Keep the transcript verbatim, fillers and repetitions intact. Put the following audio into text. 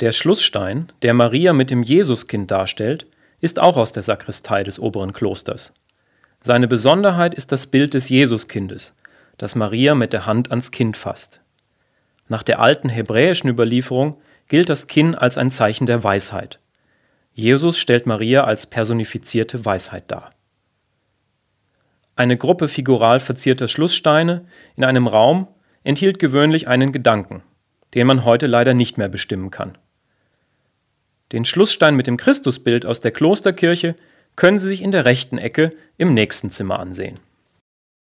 Der Schlussstein, der Maria mit dem Jesuskind darstellt, ist auch aus der Sakristei des oberen Klosters. Seine Besonderheit ist das Bild des Jesuskindes, das Maria mit der Hand ans Kind fasst. Nach der alten hebräischen Überlieferung gilt das Kinn als ein Zeichen der Weisheit. Jesus stellt Maria als personifizierte Weisheit dar. Eine Gruppe figural verzierter Schlusssteine in einem Raum enthielt gewöhnlich einen Gedanken, den man heute leider nicht mehr bestimmen kann. Den Schlussstein mit dem Christusbild aus der Klosterkirche können Sie sich in der rechten Ecke im nächsten Zimmer ansehen.